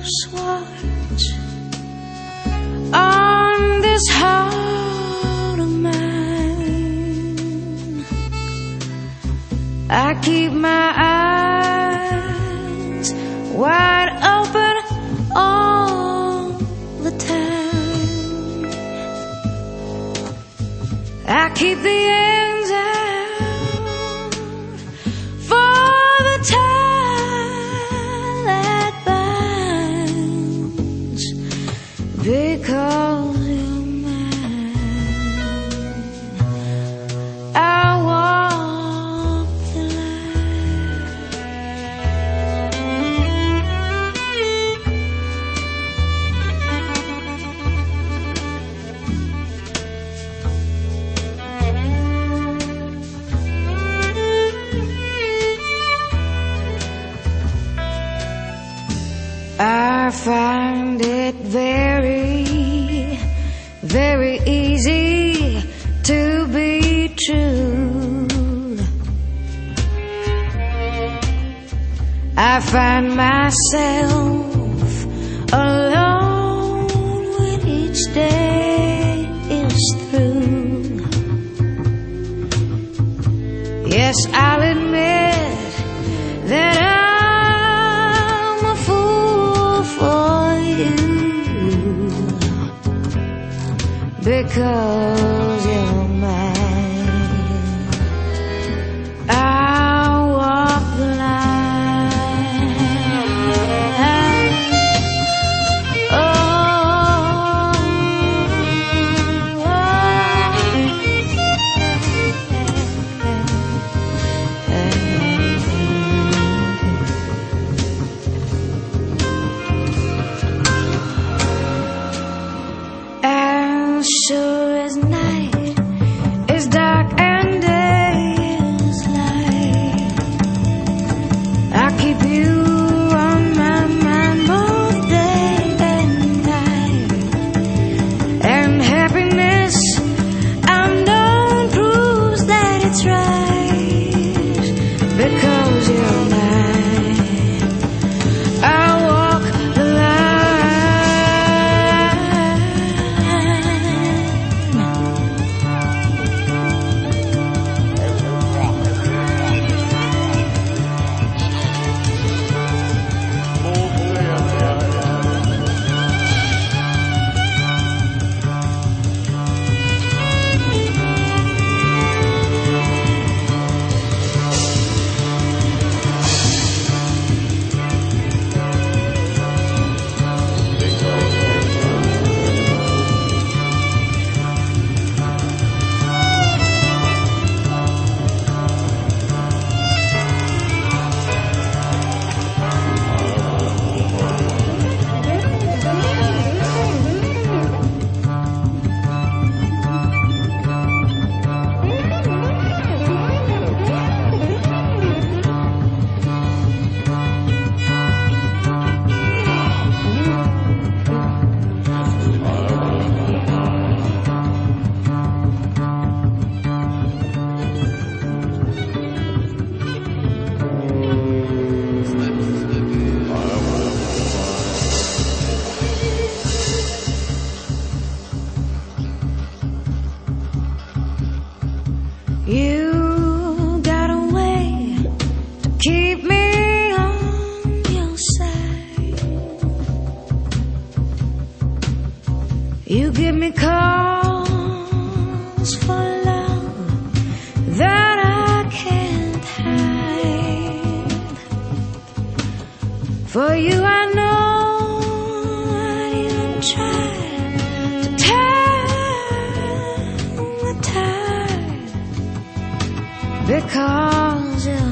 swatch on this heart of mine. I keep my eyes wide open all the time. I keep the ends out for the tie that binds, because you're mine. I walk the I find it very, very easy to be true. I find myself alone when each day is through. Yes, I'll admit that I'm a fool for you, because you're mine. I'll walk the line. Oh, as sure as night is dark and day is light, I keep you on my mind both day and night. And happiness I know proves that it's right, because you're mine. I walk the you got a way to keep me on your side. You give me cause for love that I can't hide. For you I know I'd even try to turn the tide, because you're